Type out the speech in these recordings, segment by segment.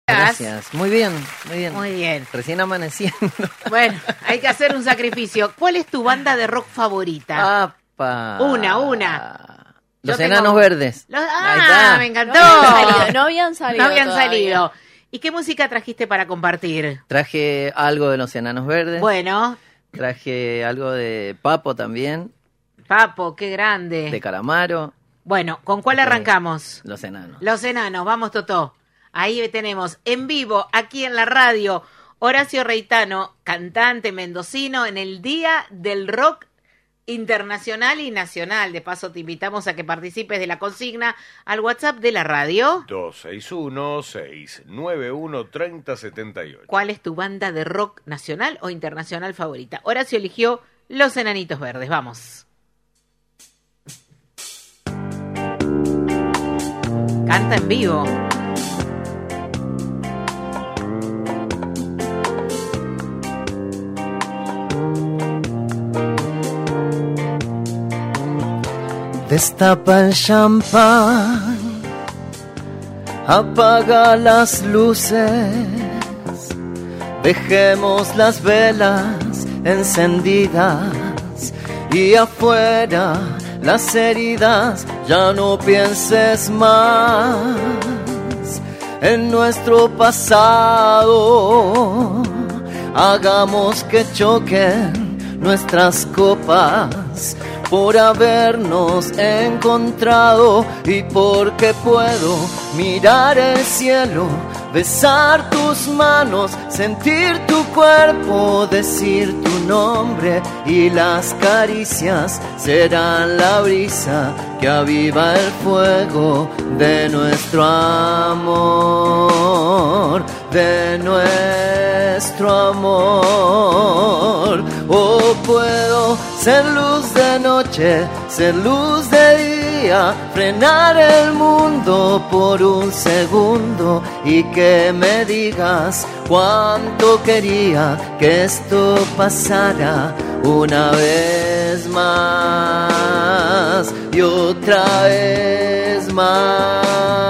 Gracias. Muy bien, muy bien. Muy bien. Recién amaneciendo. Bueno, hay que hacer un sacrificio. ¿Cuál es tu banda de rock favorita? ¡Apa! Una. Los Yo Enanos tengo- Verdes. Ahí está. está, me encantó. No habían salido. No habían todavía. salido. ¿Y qué música trajiste para compartir? Traje algo de Los Enanos Verdes. Bueno, Traje algo de Papo también, Papo, qué grande. de Calamaro, Bueno, ¿con cuál arrancamos? Los Enanos. Los Enanos, vamos Totó. Ahí tenemos en vivo, aquí en la radio, Horacio Reitano, cantante mendocino, en el Día del Rock Internacional y Nacional. De paso te invitamos a que participes de la consigna al WhatsApp de la radio. 261-691-3078. ¿Cuál es tu banda de rock nacional o internacional favorita? Horacio eligió Los Enanitos Verdes, vamos. Canta en vivo. Destapa el champán, apaga las luces, dejemos las velas encendidas y afuera las heridas, ya no pienses más en nuestro pasado, hagamos que choquen nuestras copas por habernos encontrado y porque puedo mirar el cielo, besar tus manos, sentir tu cuerpo, decir tu nombre y las caricias serán la brisa que aviva el fuego de nuestro amor, de nuestro amor. Oh, puedo ser luz de noche, ser luz de día, frenar el mundo por un segundo y que me digas cuánto quería que esto pasara una vez más y otra vez más.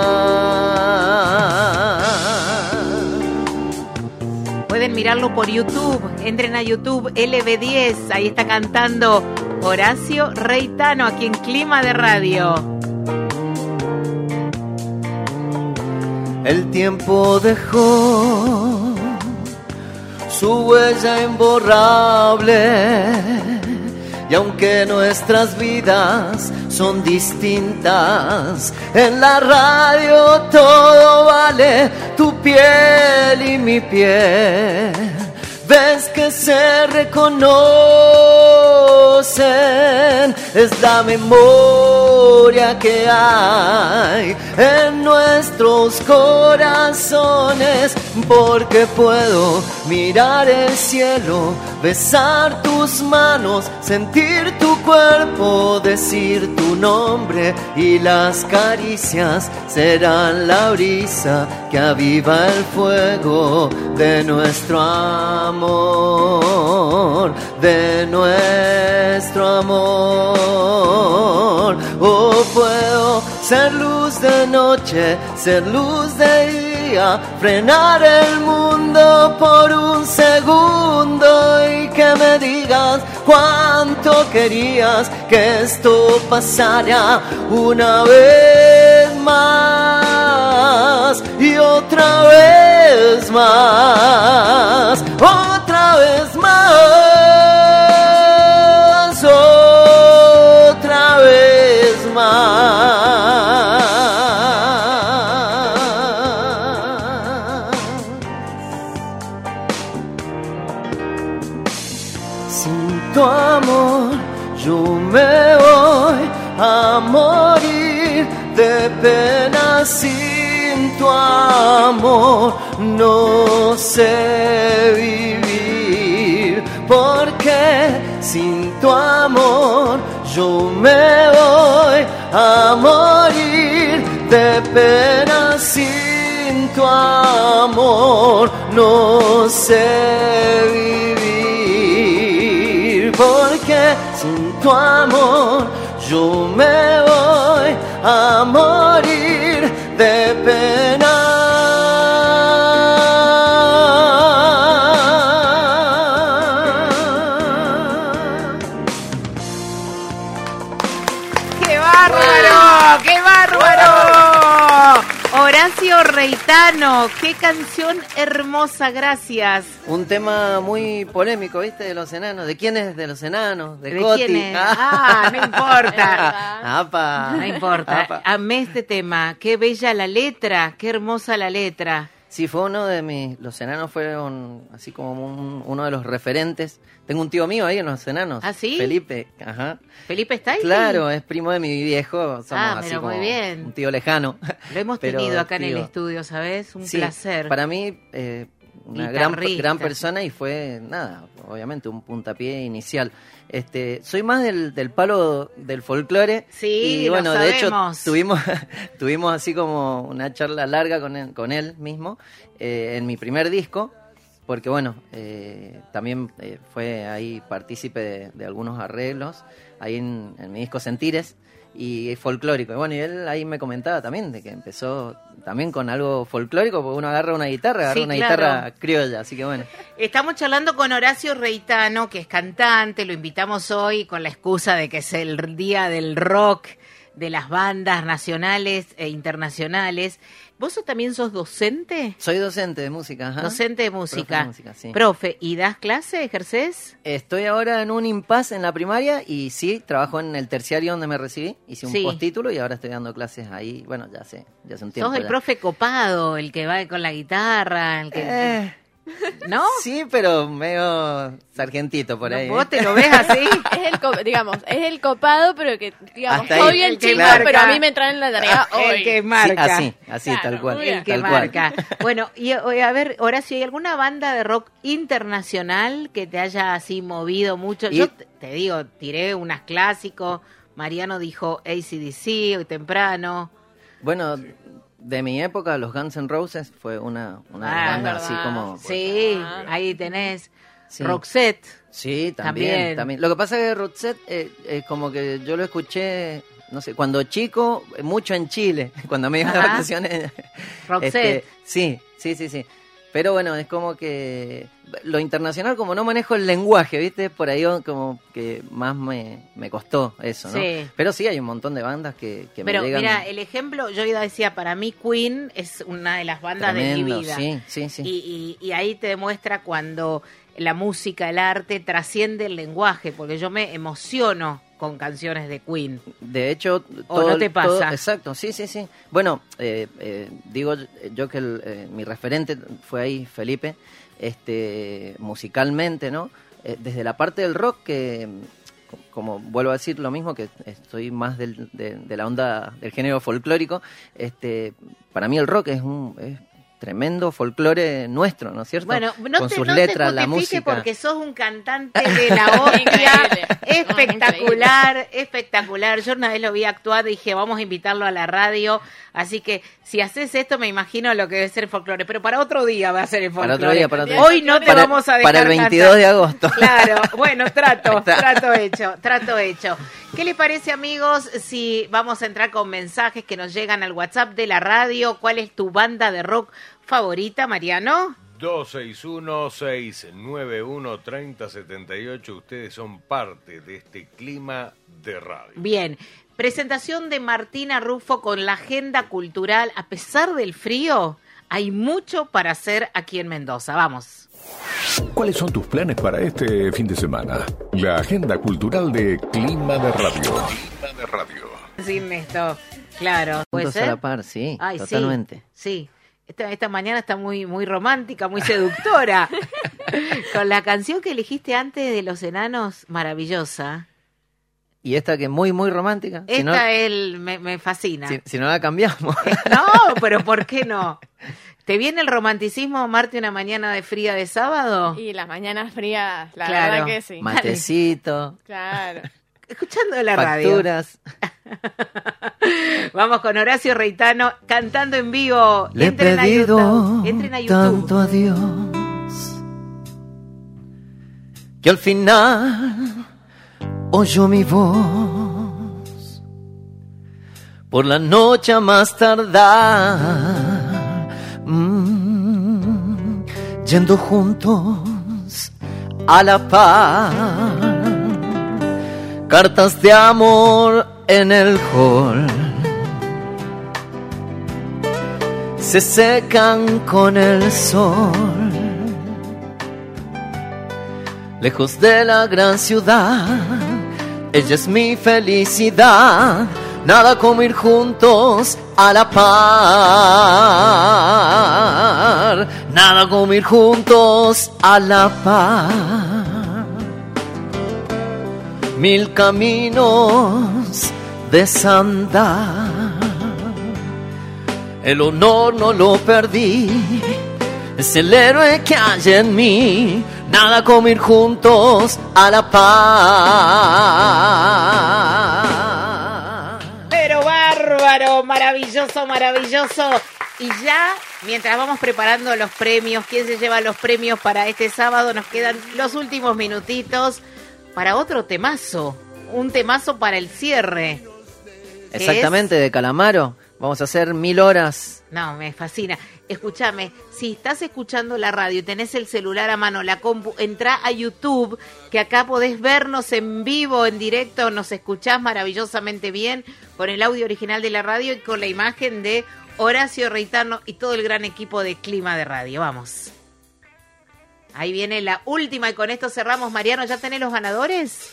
Pueden mirarlo por YouTube, entren a YouTube LB10, ahí está cantando Horacio Reitano, aquí en Clima de Radio. El tiempo dejó su huella imborrable y aunque nuestras vidas son distintas, en la radio todo vale, tu piel y mi piel. Ves que se reconocen, es la memoria que hay en nuestros corazones, porque puedo mirar el cielo, besar tus manos, sentir tu cuerpo, decir tu nombre y las caricias serán la brisa que aviva el fuego de nuestro amor, de nuestro amor. Oh, puedo ser luz de noche, ser luz de día, frenar el mundo por un segundo y que me digas cuánto querías que esto pasara una vez más y otra vez más, otra vez más, otra vez más. Sin tu amor yo me voy a morir de pena. Sin tu amor no sé vivir, porque sin tu amor yo me voy a morir de pena. Sin tu amor no sé vivir, porque sin tu amor yo me voy a morir de pena. Horacio Reitano, qué canción hermosa, gracias. Un tema muy polémico, ¿viste? De los enanos. ¿De quién es? De los enanos, de ¿De Coti. quién es? No importa. Apa. No importa. Apa. Amé este tema. Qué bella la letra, qué hermosa la letra. Sí, fue uno de mis... Los enanos fueron así como uno de los referentes. Tengo un tío mío ahí en los enanos. ¿Ah, sí? Felipe, ajá. ¿Felipe está ahí? Claro, es primo de mi viejo. Somos así pero como muy bien. un tío lejano. Lo hemos Pero, tenido acá en el tío, estudio, ¿sabes? Un sí, placer. Para mí, una gran Guitarrista. persona y fue, nada, obviamente un puntapié inicial. Soy más del palo del folclore. Sí, y bueno, lo de hecho sabemos. tuvimos así como una charla larga con él mismo en mi primer disco, porque bueno, también fue ahí partícipe de algunos arreglos ahí en mi disco Sentires. Y folclórico. Y bueno, y él ahí me comentaba también de que empezó también con algo folclórico, porque uno agarra una guitarra, Sí, claro. guitarra criolla, así que bueno. Estamos charlando con Horacio Reitano, que es cantante, lo invitamos hoy con la excusa de que es el día del rock, de las bandas nacionales e internacionales. ¿Vos también sos docente? Soy docente de música, ajá. Docente de Profe música. de música, sí. Profe, ¿y das clase? ¿Ejercés? Estoy ahora en un impasse en la primaria y sí, trabajo en el terciario donde me recibí, hice un Sí. postítulo y ahora estoy dando clases ahí, bueno, ya hace un tiempo. Sos el ya. profe copado, el que va con la guitarra, el que... ¿No? Sí, pero medio sargentito por ¿No? ahí. ¿Vos te lo ves así? Es el copado, pero que, digamos, Hasta ahí. soy el El que chico, marca. pero a mí me entran en la tarea hoy. El que Sí, marca. así, Claro, tal cual. muy bien. El que tal cual. marca. Bueno, y a ver, Horacio, ¿hay alguna banda de rock internacional que te haya así movido mucho? Y- Yo te digo, tiré unas clásicos. Mariano dijo AC/DC hoy temprano. Bueno, de mi época, los Guns N' Roses fue una banda verdad. así como... Sí, Ah. ahí tenés. Sí. Roxette. Sí, También. también. Lo que pasa es que Roxette es como que yo lo escuché, no sé, cuando chico, mucho en Chile, cuando me iba de Ajá. vacaciones. Roxette. Sí. Pero bueno, es como que lo internacional, como no manejo el lenguaje, ¿viste? Por ahí como que más me costó eso, ¿no? Sí. Pero sí, hay un montón de bandas que Pero me llegan... mira, el ejemplo, yo ya decía, para mí Queen es una de las bandas de mi tremendo, vida. sí. Y ahí te demuestra cuando la música, el arte trasciende el lenguaje, porque yo me emociono con canciones de Queen. De hecho, ¿O no te pasa? exacto, sí. Bueno, digo yo que mi referente fue ahí, Felipe, musicalmente, ¿no? Desde la parte del rock, que como vuelvo a decir lo mismo, que estoy más de la onda del género folclórico, para mí el rock es tremendo folclore nuestro, ¿no es cierto? Bueno, con sus letras, la música. Porque sos un cantante de la hostia, Increíble. espectacular. Yo una vez lo vi actuar y dije, vamos a invitarlo a la radio, así que si haces esto me imagino lo que debe ser el folclore, pero para otro día va a ser el Para folclore. otro día. Hoy no te Para- vamos a dejar para el 22 cantar. de agosto. Claro, bueno, trato Está. hecho. ¿Qué les parece, amigos, si vamos a entrar con mensajes que nos llegan al WhatsApp de la radio? ¿Cuál es tu banda de rock favorita, Mariano? 261-691-3078. Ustedes son parte de este clima de radio. Bien, presentación de Martina Rufo con la agenda cultural. A pesar del frío, hay mucho para hacer aquí en Mendoza. Vamos. ¿Cuáles son tus planes para este fin de semana? La agenda cultural de Clima de Radio. Clima de Radio. Sin esto, claro. ¿Puede Juntos a ser? la par, sí, Ay, totalmente. Sí. Esta mañana está muy romántica, muy seductora. Con la canción que elegiste antes de Los Enanos, maravillosa. Y esta que es muy, muy romántica. Si no, Me fascina. si no la cambiamos. No, pero ¿por qué no? ¿Te viene el romanticismo, Marte, una mañana de fría de sábado? Y las mañanas frías, la Claro. verdad que sí. Matecito, Claro. Escuchando la radio. facturas. Vamos con Horacio Reitano cantando en vivo. Le he Entren a pedido YouTube. Entren a YouTube. tanto a Dios que al final oyó mi voz por la noche a más tardar, yendo juntos a la par, cartas de amor en el hall. se secan con el sol. Lejos de la gran ciudad, ella es mi felicidad. Nada como ir juntos a la par. Nada como ir juntos a la par. Mil caminos desandar. El honor no lo perdí, es el héroe que hay en mí. Nada como ir juntos a la par. Pero bárbaro, maravilloso, maravilloso. Y ya, mientras vamos preparando los premios, quién se lleva los premios para este sábado, nos quedan los últimos minutitos para otro temazo. Un temazo para el cierre. Exactamente, de Calamaro. Vamos a hacer 1000 horas. No, me fascina. Escúchame, si estás escuchando la radio y tenés el celular a mano, la compu, entrá a YouTube, que acá podés vernos en vivo, en directo, nos escuchás maravillosamente bien, con el audio original de la radio y con la imagen de Horacio Reitano y todo el gran equipo de Clima de Radio. Vamos. Ahí viene la última y con esto cerramos. Mariano, ¿ya tenés los ganadores?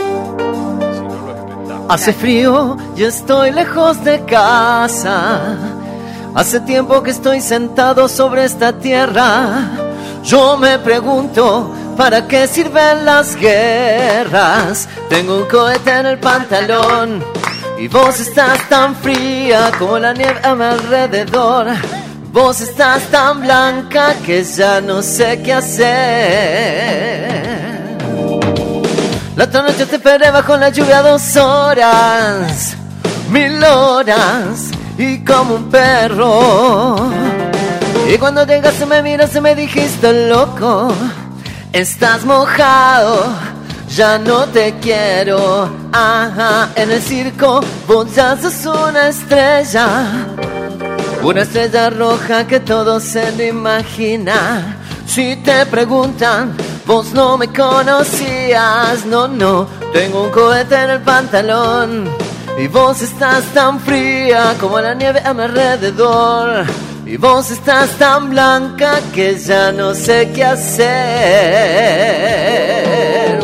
Hace frío y estoy lejos de casa. Hace tiempo que estoy sentado sobre esta tierra. Yo me pregunto, ¿para qué sirven las guerras? Tengo un cohete en el pantalón y vos estás tan fría como la nieve a mi alrededor. Vos estás tan blanca que ya no sé qué hacer. La otra noche te esperé bajo la lluvia 2 horas, 1000 horas y como un perro. Y cuando llegaste me miraste y me dijiste loco, estás mojado, ya no te quiero. Ajá, en el circo vos ya sos una estrella roja que todo se lo imagina. Si te preguntan, vos no me conocías, no, no. Tengo un cohete en el pantalón y vos estás tan fría como la nieve a mi alrededor. Y vos estás tan blanca que ya no sé qué hacer.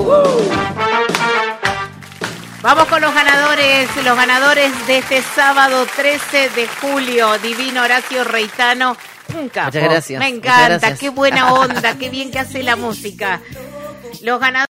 Vamos con los ganadores de este sábado 13 de julio. Divino Horacio Reitano. Un capo. Muchas gracias. Me encanta, gracias. Qué buena onda, qué bien que hace la música. Los ganadores.